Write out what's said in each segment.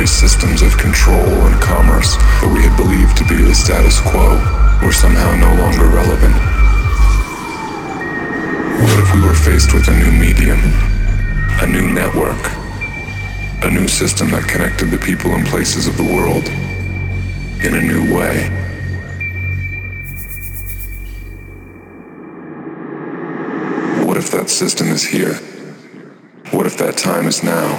arbitrary systems of control and commerce that we had believed to be the status quo were somehow no longer relevant? What if we were faced with a new medium, a new network, a new system that connected the people and places of the world in a new way? What if that system is here? What if that time is now?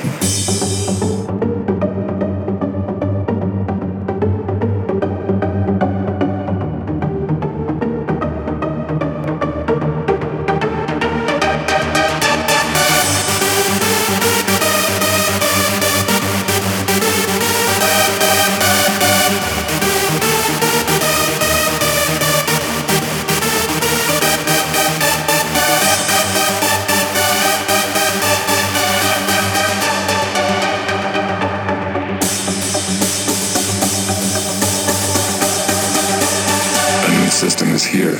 System is here.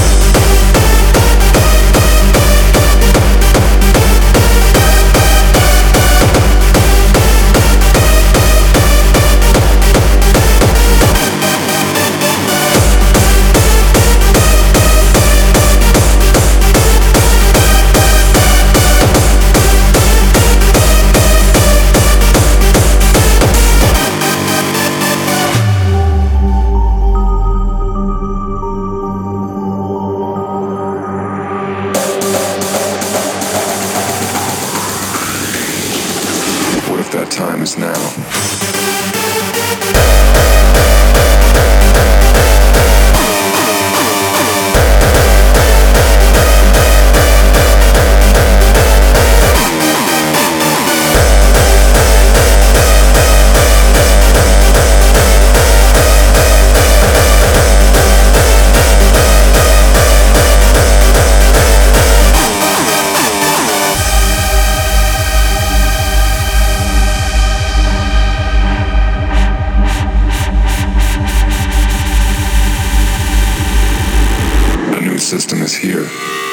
That time is now. System is here.